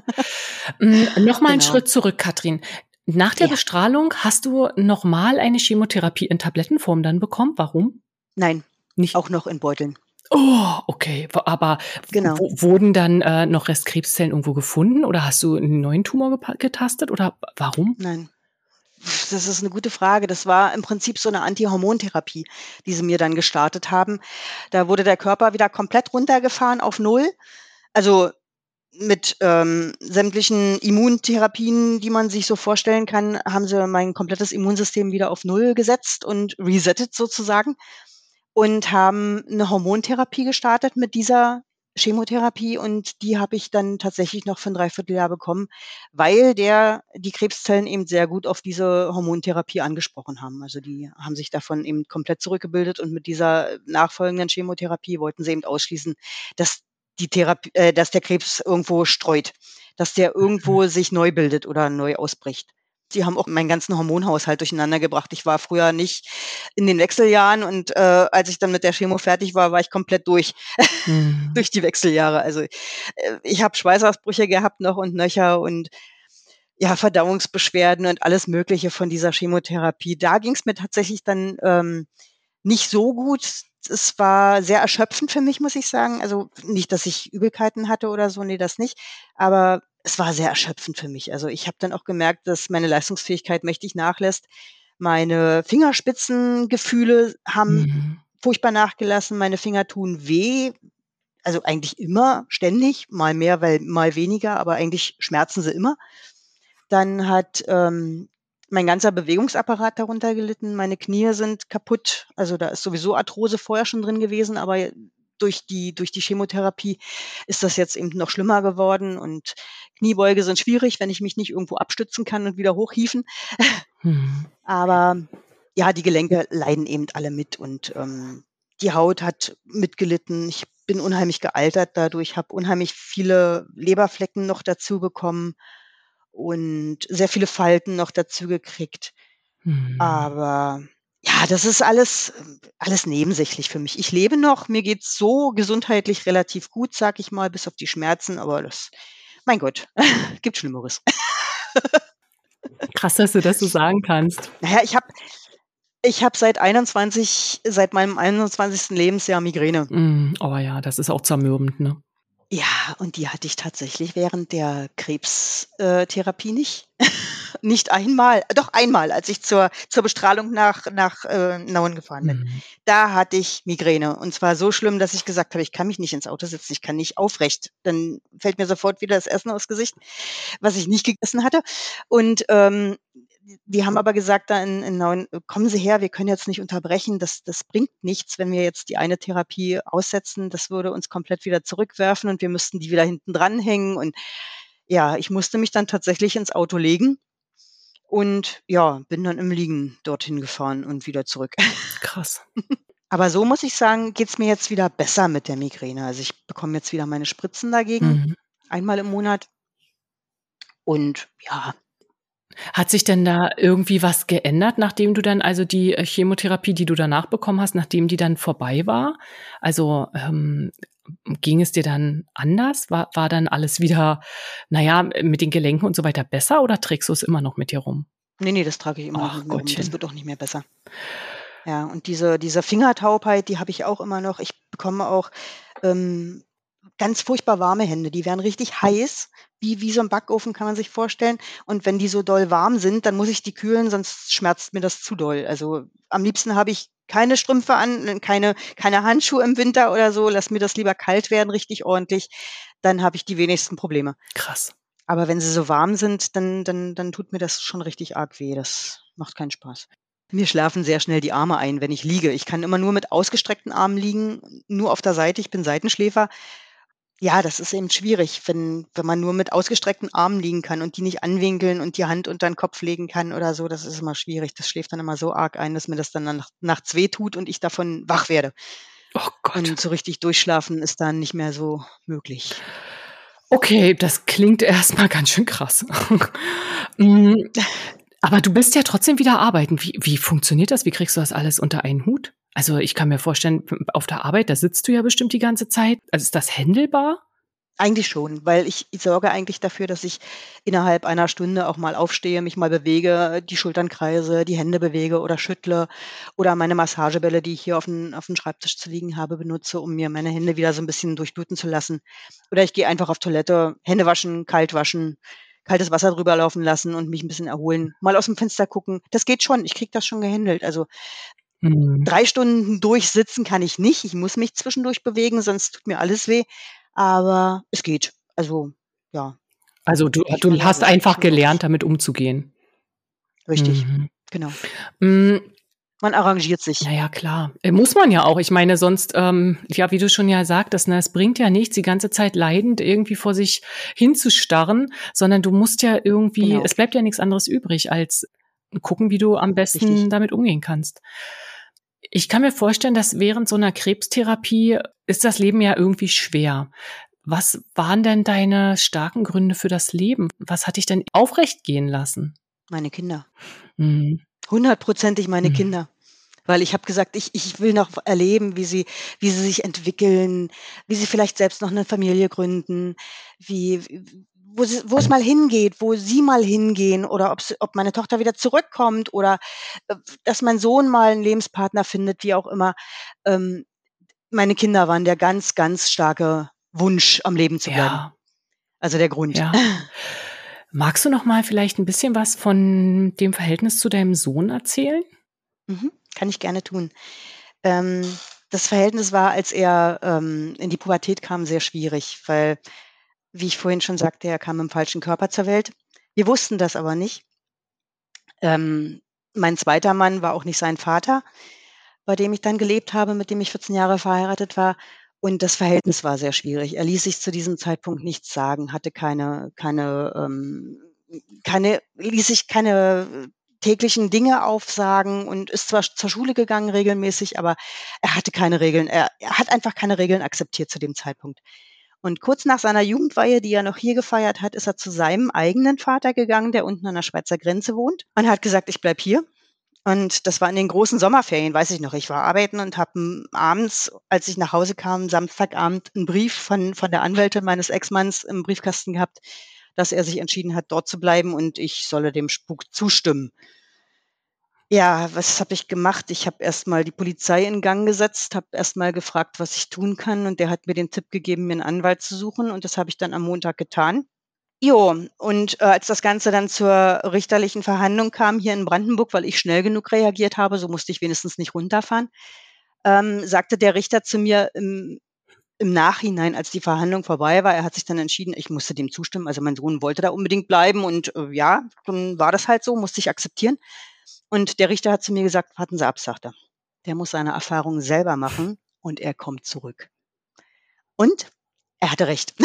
Hm, noch mal 'n Genau. Schritt zurück, Katrin. Nach der Ja. Bestrahlung hast du noch mal eine Chemotherapie in Tablettenform dann bekommen. Warum? Nein, Nicht auch noch in Beuteln. Oh, okay. W aber Genau. w wurden dann, äh, noch Restkrebszellen irgendwo gefunden oder hast du 'n neuen Tumor gepa getastet oder warum? Nein. Das ist 'ne gute Frage. Das war im Prinzip so 'ne Antihormontherapie, die sie mir dann gestartet haben. Da wurde der Körper wieder komplett runtergefahren auf null. Also, mit, ähm, sämtlichen Immuntherapien, die man sich so vorstellen kann, haben sie mein komplettes Immunsystem wieder auf null gesetzt und resettet sozusagen und haben 'ne Hormontherapie gestartet mit dieser Chemotherapie und die habe ich dann tatsächlich noch für 'n Dreivierteljahr bekommen, weil der die Krebszellen eben sehr gut auf diese Hormontherapie angesprochen haben. Also, die haben sich davon eben komplett zurückgebildet und mit dieser nachfolgenden Chemotherapie wollten sie eben ausschließen, dass die Therap äh, dass der Krebs irgendwo streut, dass der Mhm. irgendwo sich neu bildet oder neu ausbricht. Die haben auch meinen ganzen Hormonhaushalt durcheinandergebracht. Ich war früher nicht in den Wechseljahren und, äh, als ich dann mit der Chemo fertig war, war ich komplett durch Mhm. durch die Wechseljahre. Also, äh, ich habe Schweißausbrüche gehabt noch und nöcher und, ja, Verdauungsbeschwerden und alles Mögliche von dieser Chemotherapie. Da ging's mir tatsächlich dann, ähm, nicht so gut. Es war sehr erschöpfend für mich, muss ich sagen. Also, nicht, dass ich Übelkeiten hatte oder so, ne, das nicht, aber es war sehr erschöpfend für mich. Also, ich habe dann auch gemerkt, dass meine Leistungsfähigkeit mächtig nachlässt. Meine Fingerspitzengefühle haben Mhm. furchtbar nachgelassen. Meine Finger tun weh, also, eigentlich immer, ständig, mal mehr, weil mal weniger, aber eigentlich schmerzen sie immer. Dann hat, ähm, mein ganzer Bewegungsapparat darunter gelitten. Meine Knie sind kaputt. Also, da ist sowieso Arthrose vorher schon drin gewesen, aber durch die durch die Chemotherapie ist das jetzt eben noch schlimmer geworden und Kniebeuge sind schwierig, wenn ich mich nicht irgendwo abstützen kann und wieder hochhieven. Mhm. Aber ja, die Gelenke leiden eben alle mit und, ähm, die Haut hat mitgelitten. Ich bin unheimlich gealtert dadurch, habe unheimlich viele Leberflecken noch dazu bekommen und sehr viele Falten noch dazu gekriegt. Mhm. Aber ja, das ist alles ähm, alles nebensächlich für mich. Ich lebe noch, mir geht's so gesundheitlich relativ gut, sage ich mal, bis auf die Schmerzen, aber das mein Gott, gibt Schlimmeres. Krass, dass du das so sagen kannst. Na ja, ich habe ich habe seit einundzwanzig seit meinem einundzwanzigsten Lebensjahr Migräne. Mhm. Oh ja, das ist auch zermürbend, ne? Ja, und die hatte ich tatsächlich während der Krebs äh, Therapie nicht. Nicht einmal, doch einmal, als ich zur zur Bestrahlung nach nach, äh, Nauen gefahren bin. Mhm. Da hatte ich Migräne und zwar so schlimm, dass ich gesagt habe: „Ich kann mich nicht ins Auto setzen, ich kann nicht aufrecht.“ Dann fällt mir sofort wieder das Essen aus Gesicht, was ich nicht gegessen hatte. Und, ähm, die haben aber gesagt da in in Nauen: „Äh, kommen Sie her, wir können jetzt nicht unterbrechen. Das das bringt nichts, wenn wir jetzt die eine Therapie aussetzen. Das würde uns komplett wieder zurückwerfen und wir müssten die wieder hinten dranhängen.“ Und ja, ich musste mich dann tatsächlich ins Auto legen und ja, bin dann im Liegen dorthin gefahren und wieder zurück. Krass. Aber so muss ich sagen, geht's mir jetzt wieder besser mit der Migräne. Also, ich bekomme jetzt wieder meine Spritzen dagegen, Mhm. einmal im Monat. Und ja, Hat sich denn da irgendwie was geändert, nachdem du dann also die, äh, Chemotherapie, die du danach bekommen hast, nachdem die dann vorbei war? Also, ähm, ging es dir dann anders? War war dann alles wieder, na ja, mit den Gelenken und so weiter besser oder trägst du es immer noch mit dir rum? ne, ne, das trage ich immer noch Ach mit mir rum. Das Gottchen. wird auch nicht mehr besser. Ja, und diese diese Fingertaubheit, die habe ich auch immer noch. Ich bekomme auch, ähm, ganz furchtbar warme Hände. Die werden richtig heiß, wie wie so 'n Backofen, kann man sich vorstellen. Und wenn die so doll warm sind, dann muss ich die kühlen, sonst schmerzt mir das zu doll. Also, am liebsten habe ich keine Strümpfe an, n keine keine Handschuhe im Winter oder so. Lass mir das lieber kalt werden, richtig ordentlich, dann habe ich die wenigsten Probleme. Krass. Aber wenn sie so warm sind, dann dann dann tut mir das schon richtig arg weh. Das macht keinen Spaß. Mir schlafen sehr schnell die Arme ein, wenn ich liege. Ich kann immer nur mit ausgestreckten Armen liegen, nur auf der Seite. Ich bin Seitenschläfer. Ja, das ist eben schwierig, wenn wenn man nur mit ausgestreckten Armen liegen kann und die nicht anwinkeln und die Hand unter 'n Kopf legen kann oder so. Das ist immer schwierig. Das schläft dann immer so arg ein, dass mir das dann nach nachts wehtut und ich davon wach werde. Oh Gott. Und so richtig durchschlafen ist dann nicht mehr so möglich. Okay, das klingt erst mal ganz schön krass. Hm, aber du bist ja trotzdem wieder arbeiten. Wie wie funktioniert das? Wie kriegst du das alles unter einen Hut? Also, ich kann mir vorstellen, auf der Arbeit, da sitzt du ja bestimmt die ganze Zeit. Also, ist das händelbar? Eigentlich schon, weil ich ich sorge eigentlich dafür, dass ich innerhalb einer Stunde auch mal aufstehe, mich mal bewege, die Schultern kreise, die Hände bewege oder schüttle oder meine Massagebälle, die ich hier auf auf'n auf'n Schreibtisch zu liegen habe, benutze, um mir meine Hände wieder so 'n bisschen durchbluten zu lassen. Oder ich gehe einfach auf Toilette, Hände waschen, kalt waschen, kaltes Wasser drüber laufen lassen und mich 'n bisschen erholen, mal aus'm Fenster gucken. Das geht schon, ich kriege das schon gehandelt. Also, Mhm. drei Stunden durchsitzen kann ich nicht. Ich muss mich zwischendurch bewegen, sonst tut mir alles weh, aber es geht. Also, ja, Also, du ich du hast verlagere es einfach zwischendurch. gelernt, damit umzugehen. Richtig, Mhm. genau. Hm, Man arrangiert na sich. ja, klar. Äh, muss man ja auch. Ich meine, sonst, ähm, ja, wie du schon ja sagtest, ne, es bringt ja nichts, die ganze Zeit leidend irgendwie vor sich hinzustarren, sondern du musst ja irgendwie Genau, es bleibt ja nix anderes übrig, als gucken, wie du am besten richtig. damit umgehen kannst. Ich kann mir vorstellen, dass während so 'ner Krebstherapie ist das Leben ja irgendwie schwer. Was waren denn deine starken Gründe für das Leben? Was hat dich denn aufrecht gehen lassen? Meine Kinder. Mhm. Hundertprozentig meine Mhm. Kinder. Weil ich habe gesagt, ich ich will noch erleben, wie sie wie sie sich entwickeln, wie sie vielleicht selbst noch 'ne Familie gründen, wie w wo sie wo es mal hingeht, wo sie mal hingehen oder ob sie ob meine Tochter wieder zurückkommt oder, äh, dass mein Sohn mal 'n Lebenspartner findet, wie auch immer. Ähm, meine Kinder waren der ganz, ganz starke Wunsch, am Leben zu bleiben. Ja, Also, der Grund. ja. Magst du noch mal vielleicht 'n bisschen was von dem Verhältnis zu deinem Sohn erzählen? Mhm, kann ich gerne tun. Ähm, das Verhältnis war, als er, ähm, in die Pubertät kam, sehr schwierig, weil, wie ich vorhin schon sagte, er kam im falschen Körper zur Welt. Wir wussten das aber nicht. Ähm, mein zweiter Mann war auch nicht sein Vater, bei dem ich dann gelebt habe, mit dem ich vierzehn Jahre verheiratet war. Und das Verhältnis war sehr schwierig. Er ließ sich zu diesem Zeitpunkt nichts sagen, hatte keine keine, ähm keine ließ sich keine täglichen Dinge aufsagen und ist zwar zur Schule gegangen regelmäßig, aber er hatte keine Regeln. Er er hat einfach keine Regeln akzeptiert zu dem Zeitpunkt. Und kurz nach seiner Jugendweihe, die er noch hier gefeiert hat, ist er zu seinem eigenen Vater gegangen, der unten an der Schweizer Grenze wohnt, und hat gesagt: „Ich bleib hier." Und das war in den großen Sommerferien, weiß ich noch. Ich war arbeiten und habe hm, abends, als ich nach Hause kam, Samstagabend, einen Brief von von der Anwältin meines Ex-Manns im Briefkasten gehabt, dass er sich entschieden hat, dort zu bleiben und ich solle dem Spuk zustimmen. Ja, was habe ich gemacht? Ich habe erst mal die Polizei in Gang gesetzt, habe erst mal gefragt, was ich tun kann, und der hat mir den Tipp gegeben, mir 'n Anwalt zu suchen, und das habe ich dann am Montag getan. Jo, und, äh, als das Ganze dann zur richterlichen Verhandlung kam hier in Brandenburg, weil ich schnell genug reagiert habe, so musste ich wenigstens nicht runterfahren, ähm, sagte der Richter zu mir im im Nachhinein, als die Verhandlung vorbei war, er hat sich dann entschieden, ich musste dem zustimmen. Also, mein Sohn wollte da unbedingt bleiben und, äh, ja, dann war das halt so, musste ich akzeptieren. Und der Richter hat zu mir gesagt: „Warten Sie ab", sagt er. „Der muss seine Erfahrungen selber machen und er kommt zurück." Und er hatte recht.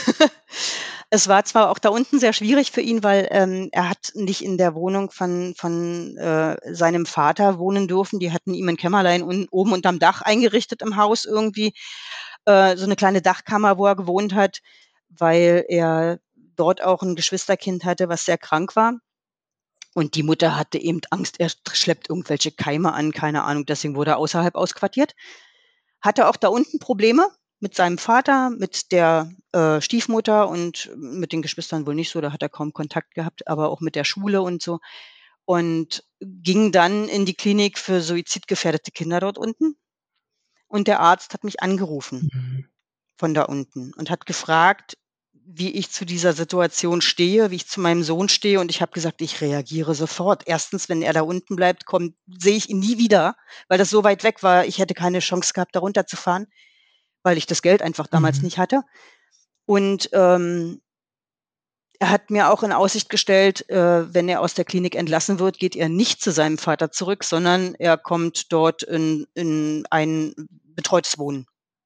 Es war zwar auch da unten sehr schwierig für ihn, weil, ähm, er hat nicht in der Wohnung von von, äh, seinem Vater wohnen dürfen. Die hatten ihm 'n Kämmerlein un oben unterm Dach eingerichtet im Haus irgendwie, äh, so 'ne kleine Dachkammer, wo er gewohnt hat, weil er dort auch 'n Geschwisterkind hatte, was sehr krank war. Und die Mutter hatte eben Angst, er schleppt irgendwelche Keime an, keine Ahnung, deswegen wurde er außerhalb ausquartiert. Hatte auch da unten Probleme mit seinem Vater, mit der, äh, Stiefmutter und mit den Geschwistern wohl nicht so, da hat er kaum Kontakt gehabt, aber auch mit der Schule und so. Und ging dann in die Klinik für suizidgefährdete Kinder dort unten. Und der Arzt hat mich angerufen Mhm. von da unten und hat gefragt, wie ich zu dieser Situation stehe, wie ich zu meinem Sohn stehe, und ich habe gesagt: „Ich reagiere sofort." Erstens, wenn er da unten bleibt, kommt sehe ich ihn nie wieder, weil das so weit weg war. Ich hätte keine Chance gehabt, da runterzufahren, weil ich das Geld einfach damals Mhm. nicht hatte. Und, ähm, er hat mir auch in Aussicht gestellt, äh, wenn er aus der Klinik entlassen wird, geht er nicht zu seinem Vater zurück, sondern er kommt dort in in ein betreutes Wohnen.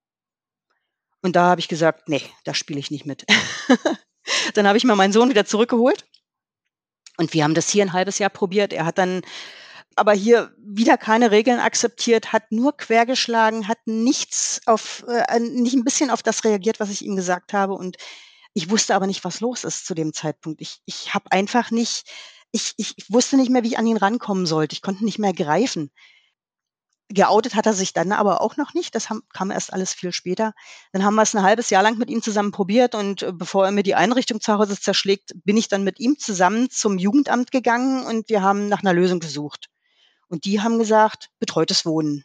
Und da habe ich gesagt: „Ne, da spiele ich nicht mit." Dann habe ich mir meinen Sohn wieder zurückgeholt und wir haben das hier 'n halbes Jahr probiert. Er hat dann aber hier wieder keine Regeln akzeptiert, hat nur quergeschlagen, hat nichts auf äh, nicht 'n bisschen auf das reagiert, was ich ihm gesagt habe, und ich wusste aber nicht, was los ist zu dem Zeitpunkt. Ich ich habe einfach nicht ich ich ich wusste nicht mehr, wie ich an ihn rankommen sollte. Ich konnte ihn nicht mehr greifen. Geoutet hat er sich dann aber auch noch nicht. Das ham kam erst alles viel später. Dann haben wir's 'n halbes Jahr lang mit ihm zusammen probiert und, äh, bevor er mir die Einrichtung zu Hause zerschlägt, bin ich dann mit ihm zusammen zum Jugendamt gegangen und wir haben nach 'ner Lösung gesucht. Und die haben gesagt: „Betreutes Wohnen."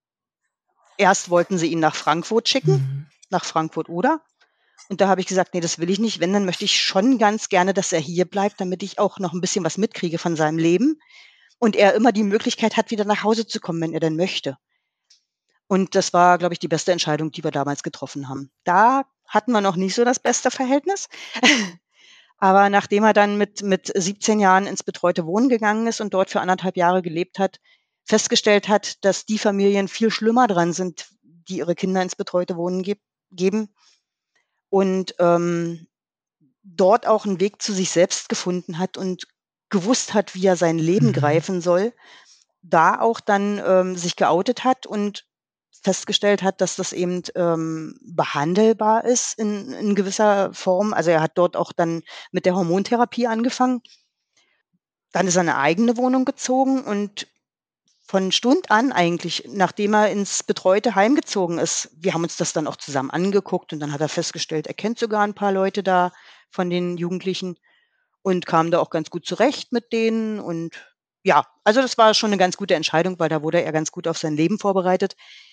Erst wollten sie ihn nach Frankfurt schicken, Mhm. nach Frankfurt-Oder. Und da habe ich gesagt: „Ne, das will ich nicht. Wenn, dann möchte ich schon ganz gerne, dass er hier bleibt, damit ich auch noch 'n bisschen was mitkriege von seinem Leben und er immer die Möglichkeit hat, wieder nach Hause zu kommen, wenn er denn möchte." Und das war, glaube ich, die beste Entscheidung, die wir damals getroffen haben. Da hatten wir noch nicht so das beste Verhältnis. Aber nachdem er dann mit mit siebzehn Jahren ins betreute Wohnen gegangen ist und dort für anderthalb Jahre gelebt hat, festgestellt hat, dass die Familien viel schlimmer dran sind, die ihre Kinder ins betreute Wohnen geb geben und, ähm, dort auch 'n Weg zu sich selbst gefunden hat und gewusst hat, wie er sein Leben Mhm. greifen soll, da auch dann, ähm, sich geoutet hat und festgestellt hat, dass das eben, ähm, behandelbar ist in in gewisser Form. Also, er hat dort auch dann mit der Hormontherapie angefangen. Dann ist er in 'ne eigene Wohnung gezogen und von Stund an eigentlich, nachdem er ins betreute Heim gezogen ist, wir haben uns das dann auch zusammen angeguckt und dann hat er festgestellt, er kennt sogar 'n paar Leute da von den Jugendlichen und kam da auch ganz gut zurecht mit denen und ja, also, das war schon 'ne ganz gute Entscheidung, weil da wurde er ganz gut auf sein Leben vorbereitet.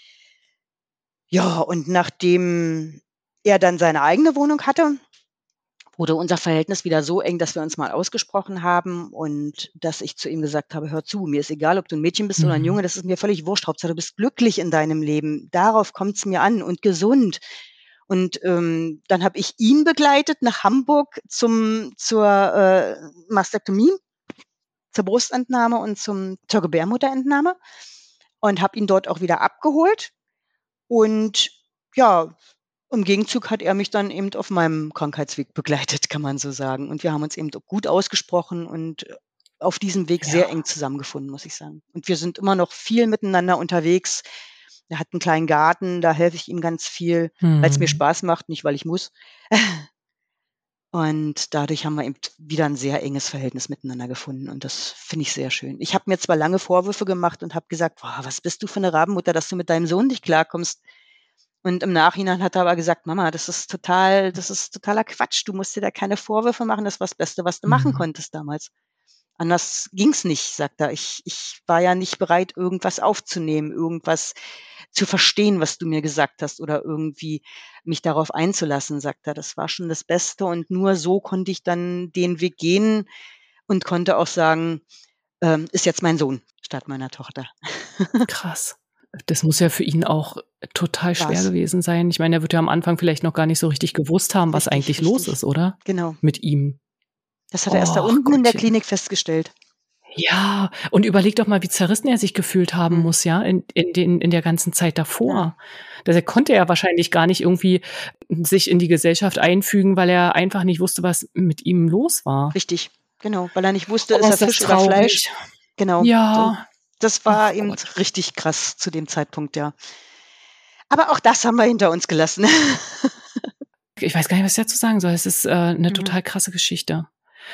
Ja, und nachdem er dann seine eigene Wohnung hatte, wurde unser Verhältnis wieder so eng, dass wir uns mal ausgesprochen haben und dass ich zu ihm gesagt habe: „Hör zu, mir ist egal, ob du 'n Mädchen bist oder 'n Mhm. Junge, das ist mir völlig wurscht. Hauptsache, du bist glücklich in deinem Leben. Darauf kommt's mir an und gesund." Und, ähm, dann habe ich ihn begleitet nach Hamburg zum zur, äh, Mastektomie, zur Brustentnahme und zum zur Gebärmutterentnahme und habe ihn dort auch wieder abgeholt. Und ja, im Gegenzug hat er mich dann eben auf meinem Krankheitsweg begleitet, kann man so sagen. Und wir haben uns eben gut ausgesprochen und auf diesem Weg sehr eng Ja. zusammengefunden, muss ich sagen. Und wir sind immer noch viel miteinander unterwegs. Er hat einen kleinen Garten, da helfe ich ihm ganz viel, weil's mir Mhm. Spaß macht, nicht weil ich muss. Und dadurch haben wir eben wieder ein sehr enges Verhältnis miteinander gefunden und das finde ich sehr schön. Ich habe mir zwar lange Vorwürfe gemacht und habe gesagt: „Boah, was bist du für eine Rabenmutter, dass du mit deinem Sohn nicht klarkommst?“ Und im Nachhinein hat er aber gesagt: „Mama, das ist total das ist totaler Quatsch. Du musst dir da keine Vorwürfe machen. Das war das Beste, was du machen Mhm. konntest damals. Anders ging's nicht“, sagt er. „Ich ich war ja nicht bereit, irgendwas aufzunehmen, irgendwas zu verstehen, was du mir gesagt hast oder irgendwie mich darauf einzulassen“, sagt er. „Das war schon das Beste und nur so konnte ich dann den Weg gehen und konnte auch sagen, ähm, ist jetzt mein Sohn statt meiner Tochter.“ Krass. Das muss ja für ihn auch total schwer War's. gewesen sein. Ich meine, er wird ja am Anfang vielleicht noch gar nicht so richtig gewusst haben, was Richtig, eigentlich los richtig. ist, oder? Genau. Mit ihm. Das hat er erst da Och unten in der Gottchen. Klinik festgestellt. Ja, und überleg doch mal, wie zerrissen er sich gefühlt haben Mhm. muss, ja, in in den in der ganzen Zeit Ja, davor. Da konnte er wahrscheinlich gar nicht irgendwie sich in die Gesellschaft einfügen, weil er einfach nicht wusste, was mit ihm los war. richtig. Genau, weil er nicht wusste, Oh, ist er ist das Fisch oder Fleisch. traurig. Genau. Und Ja. das war Ach eben Gott. richtig krass zu dem Zeitpunkt, ja. Aber auch das haben wir hinter uns gelassen. Ich weiß gar nicht, was ich dazu sagen soll. Es ist, äh, 'ne Mhm. total krasse Geschichte.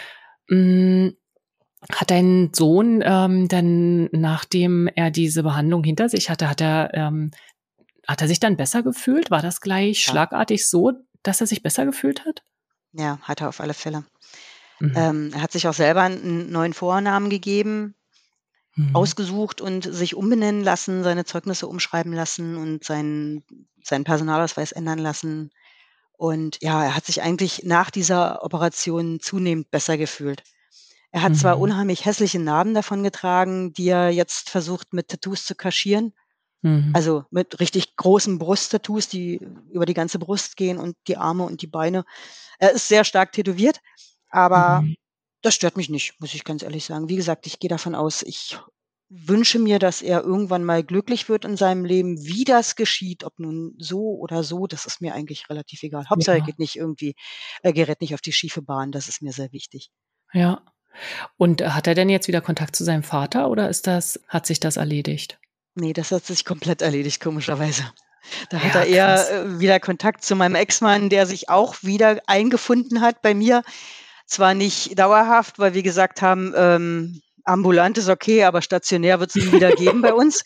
Hm, hat dein Sohn, ähm, dann, nachdem er diese Behandlung hinter sich hatte, hat er, ähm hat er sich dann besser gefühlt? War das gleich Ja, schlagartig so, dass er sich besser gefühlt hat? ja, hat er auf alle Fälle. Mhm. Ähm, er hat sich auch selber 'n neuen Vornamen gegeben, Mhm. ausgesucht und sich umbenennen lassen, seine Zeugnisse umschreiben lassen und seinen seinen Personalausweis ändern lassen. Und ja, er hat sich eigentlich nach dieser Operation zunehmend besser gefühlt. Er hat zwar Mhm. unheimlich hässliche Narben davongetragen, die er jetzt versucht, mit Tattoos zu kaschieren. Mhm. Also, mit richtig großen Brusttattoos, die über die ganze Brust gehen und die Arme und die Beine. Er ist sehr stark tätowiert, aber Mhm. das stört mich nicht, muss ich ganz ehrlich sagen. Wie gesagt, ich gehe davon aus, ich wünsche mir, dass er irgendwann mal glücklich wird in seinem Leben. Wie das geschieht, ob nun so oder so, das ist mir eigentlich relativ egal. Hauptsache, er Ja, geht nicht irgendwie er gerät nicht auf die schiefe Bahn, das ist mir sehr wichtig. ja. Und hat er denn jetzt wieder Kontakt zu seinem Vater oder ist das hat sich das erledigt? Ne, das hat sich komplett erledigt, komischerweise. Da hat er Ja, eher, krass. äh, wieder Kontakt zu meinem Ex-Mann, der sich auch wieder eingefunden hat bei mir. Zwar nicht dauerhaft, weil wir gesagt haben, ähm, ambulant ist okay, aber stationär wird's nie wieder geben bei uns.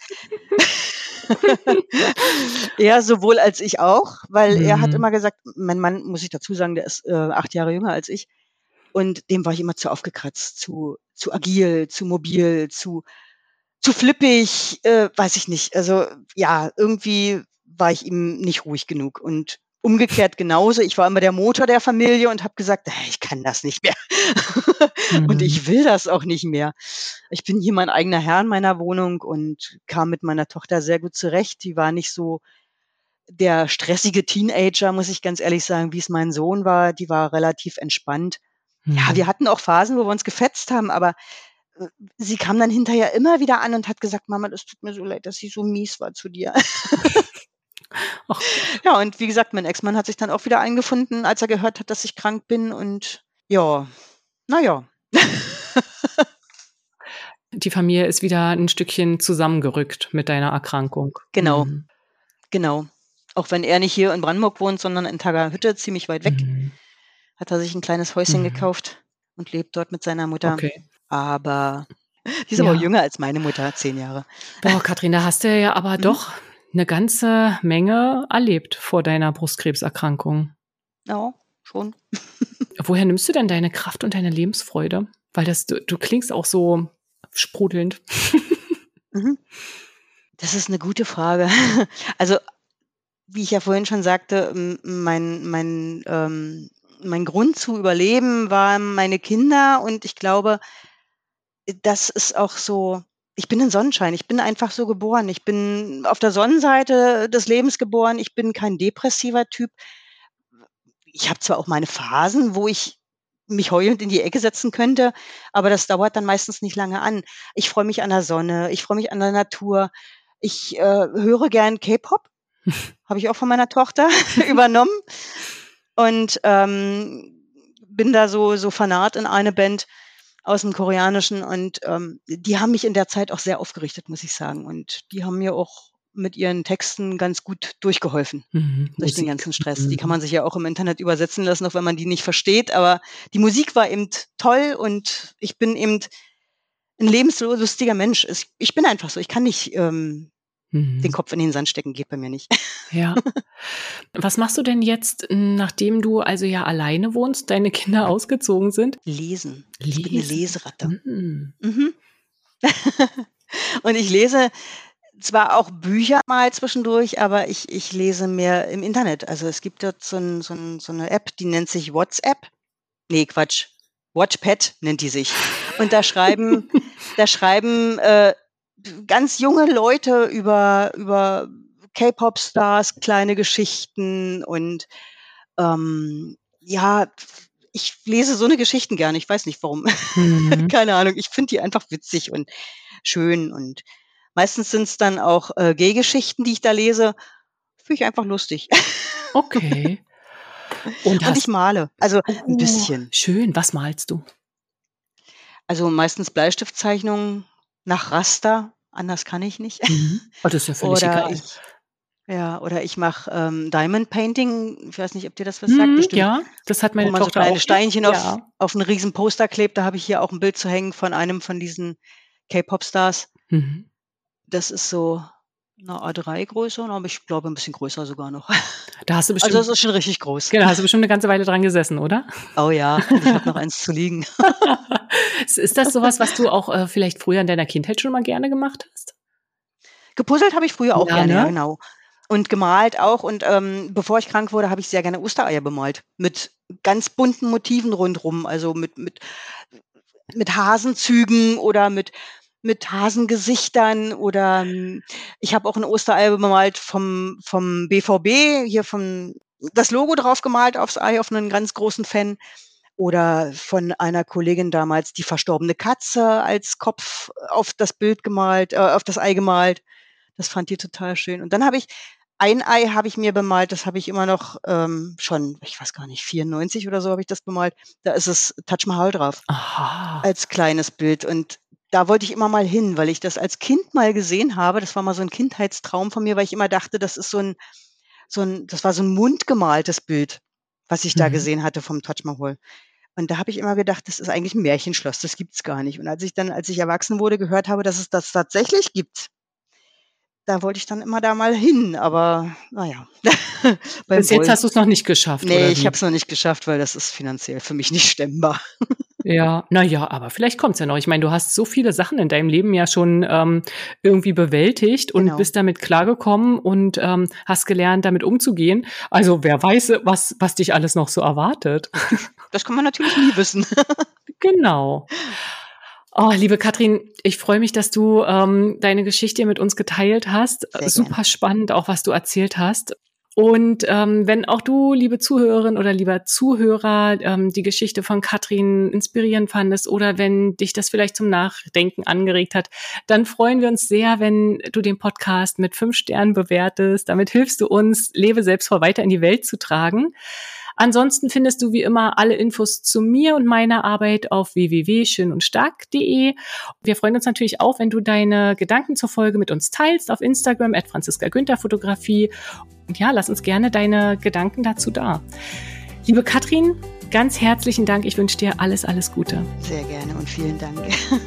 Er sowohl als ich auch, weil er hat Mhm. immer gesagt mein Mann, muss ich dazu sagen, der ist, äh, acht Jahre jünger als ich und dem war ich immer zu aufgekratzt, zu zu agil, zu mobil, zu zu flippig, äh, weiß ich nicht. Also, ja, irgendwie war ich ihm nicht ruhig genug und umgekehrt genauso. Ich war immer der Motor der Familie und habe gesagt: „Ey, ich kann das nicht mehr und Mhm. ich will das auch nicht mehr.“ Ich bin hier mein eigener Herr in meiner Wohnung und kam mit meiner Tochter sehr gut zurecht. Die war nicht so der stressige Teenager, muss ich ganz ehrlich sagen, wie es mein Sohn war. Die war relativ entspannt. Ja, wir Mhm. hatten auch Phasen, wo wir uns gefetzt haben, aber äh, sie kam dann hinterher immer wieder an und hat gesagt: „Mama, das tut mir so leid, dass ich so mies war zu dir.“ Ach Gott. Ja, und wie gesagt, mein Ex-Mann hat sich dann auch wieder eingefunden, als er gehört hat, dass ich krank bin und ja, na ja. Die Familie ist wieder 'n Stückchen zusammengerückt mit deiner Erkrankung. Genau, Mhm. genau. Auch wenn er nicht hier in Brandenburg wohnt, sondern in Tagerhütte, ziemlich weit weg, Mhm. hat er sich 'n kleines Häuschen Mhm. gekauft und lebt dort mit seiner Mutter. Okay. Aber die ist aber auch Ja. jünger als meine Mutter, zehn Jahre. Boah, Katrin, da hast du ja aber Mhm. doch 'ne ganze Menge erlebt vor deiner Brustkrebserkrankung. Ja, schon. Woher nimmst du denn deine Kraft und deine Lebensfreude? Weil das du du klingst auch so sprudelnd. Mhm. Das ist 'ne gute Frage. Also, wie ich ja vorhin schon sagte, m mein mein, ähm mein Grund zu überleben waren meine Kinder und ich glaube, das ist auch so ich bin 'n Sonnenschein. Ich bin einfach so geboren. Ich bin auf der Sonnenseite des Lebens geboren. Ich bin kein depressiver Typ. Ich habe zwar auch meine Phasen, wo ich mich heulend in die Ecke setzen könnte, aber das dauert dann meistens nicht lange an. Ich freue mich an der Sonne, ich freue mich an der Natur. Ich, äh, höre gern K-Pop, habe ich auch von meiner Tochter übernommen und, ähm, bin da so so vernarrt in eine Band. aus dem Koreanischen und ähm, die haben mich in der Zeit auch sehr aufgerichtet, muss ich sagen. Und die haben mir auch mit ihren Texten ganz gut durchgeholfen Mhm, durch den Musik. ganzen Stress. Die kann Mhm. man sich ja auch im Internet übersetzen lassen, auch wenn man die nicht versteht. Aber die Musik war eben toll und ich bin eben ein lebenslustiger Mensch. Es- Ich bin einfach so. Ich kann nicht ähm, den Mhm. Kopf in den Sand stecken, geht bei mir nicht. Ja. Was machst du denn jetzt, nachdem du also ja alleine wohnst, deine Kinder ausgezogen sind? Lesen. Ich bin eine Lesen. Leseratte. Mhm. Mhm. Und ich lese zwar auch Bücher mal zwischendurch, aber ich ich lese mehr im Internet. Also, es gibt dort so 'n so 'n so 'ne App, die nennt sich WhatsApp. Ne, Quatsch, Watchpad nennt die sich. Und da schreiben da schreiben, äh, ganz junge Leute über über K-Pop-Stars kleine Geschichten und, ähm, ja, ich lese so 'ne Geschichten gerne. Ich weiß nicht warum. Mhm. Keine Ahnung. Ich finde die einfach witzig und schön und meistens sind's dann auch, äh, Gay-Geschichten, die ich da lese. Finde ich einfach lustig. Okay. Und Und ich hast male, also 'n oh, bisschen. schön. Was malst du? Also, meistens Bleistiftzeichnungen nach Raster, anders kann ich nicht. Mhm. Oh, das ist ja völlig Oder egal. ich ja, oder ich mache, ähm, Diamond Painting. Ich weiß nicht, ob dir das was sagt, Mhm, bestimmt, ja, das hat wo meine man so Tochter kleine auch jetzt. Steinchen auf Ja. auf 'n riesen Poster klebt. Da habe ich hier auch 'n Bild zu hängen von einem von diesen K-Pop-Stars. Mhm. Das ist so 'ne A drei Größe, aber ich glaube 'n bisschen größer sogar noch. Da hast du Also, es bestimmt ist schon richtig groß. genau, hast du bestimmt 'ne ganze Weile dran gesessen, oder? Oh ja, und ich habe noch eins zu liegen. Ist ist das so was, was du auch, äh, vielleicht früher in deiner Kindheit schon mal gerne gemacht hast? Gepuzzelt habe ich früher auch Ja, gerne, ja ne? genau. Und gemalt auch und, ähm, bevor ich krank wurde, habe ich sehr gerne Ostereier bemalt mit ganz bunten Motiven rundrum, also mit mit mit Hasenzügen oder mit mit Hasengesichtern oder, hm, ich habe auch 'n Osterei bemalt vom vom B V B, hier vom das Logo drauf gemalt aufs Ei, auf 'nen ganz großen Fan oder von einer Kollegin damals die verstorbene Katze als Kopf auf das Bild gemalt äh, auf das Ei gemalt. Das fand die total schön. Und dann habe ich ein Ei habe ich mir bemalt, das habe ich immer noch, ähm, schon, ich weiß gar nicht, vierundneunzig oder so habe ich das bemalt. Da ist das Taj Mahal drauf Aha. als kleines Bild. Und da wollte ich immer mal hin, weil ich das als Kind mal gesehen habe. Das war mal so 'n Kindheitstraum von mir, weil ich immer dachte, das ist so 'n so 'n das war so 'n mundgemaltes Bild, was ich da Mhm. gesehen hatte vom Taj Mahal. Und da habe ich immer gedacht, das ist eigentlich 'n Märchenschloss, das gibt's gar nicht. Und als ich dann, als ich erwachsen wurde, gehört habe, dass es das tatsächlich gibt, da wollte ich dann immer da mal hin, aber na ja, beim Bis jetzt Wollen hast du's noch nicht geschafft, ne, oder ich habe wie? es noch nicht geschafft, weil das ist finanziell für mich nicht stemmbar. Ja, na ja, aber vielleicht kommt's ja noch. Ich meine, du hast so viele Sachen in deinem Leben ja schon, ähm, irgendwie bewältigt und Genau. bist damit klargekommen und, ähm, hast gelernt, damit umzugehen. Also, wer weiß, was was dich alles noch so erwartet. Richtig. Das kann man natürlich nie wissen. Genau. Oh, liebe Katrin, ich freue mich, dass du, ähm, deine Geschichte mit uns geteilt hast. Sehr gerne. Super spannend auch, was du erzählt hast. Und, ähm, wenn auch du, liebe Zuhörerin oder lieber Zuhörer, ähm, die Geschichte von Katrin inspirierend fandest oder wenn dich das vielleicht zum Nachdenken angeregt hat, dann freuen wir uns sehr, wenn du den Podcast mit fünf Sternen bewertest. Damit hilfst du uns, Lebe selbstvoll weiter in die Welt zu tragen. Ansonsten findest du wie immer alle Infos zu mir und meiner Arbeit auf w w w punkt schön und stark punkt de. Wir freuen uns natürlich auch, wenn du deine Gedanken zur Folge mit uns teilst auf Instagram at Franziska Günther Fotografie. Und ja, lass uns gerne deine Gedanken dazu da. Liebe Katrin, ganz herzlichen Dank. Ich wünsche dir alles, alles Gute. Sehr gerne und vielen Dank.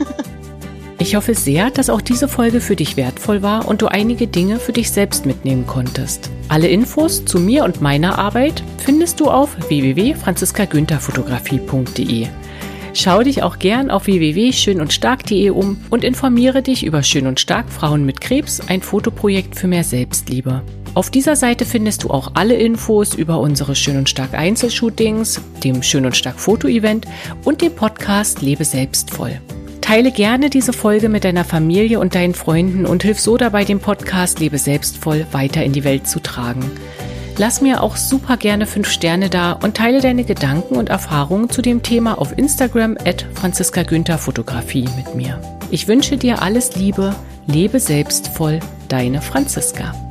Ich hoffe sehr, dass auch diese Folge für dich wertvoll war und du einige Dinge für dich selbst mitnehmen konntest. Alle Infos zu mir und meiner Arbeit findest du auf w w w punkt franziska günther fotografie punkt de. Schau dich auch gern auf w w w punkt schön und stark punkt de um und informiere dich über Schön und Stark Frauen mit Krebs, ein Fotoprojekt für mehr Selbstliebe. Auf dieser Seite findest du auch alle Infos über unsere Schön und Stark Einzelshootings, dem Schön und Stark Foto-Event und dem Podcast Lebe selbstvoll. Teile gerne diese Folge mit deiner Familie und deinen Freunden und hilf so dabei, den Podcast Lebe selbstvoll weiter in die Welt zu tragen. Lass mir auch super gerne fünf Sterne da und teile deine Gedanken und Erfahrungen zu dem Thema auf Instagram at Franziska Günther Fotografie mit mir. Ich wünsche dir alles Liebe, lebe selbstvoll, deine Franziska.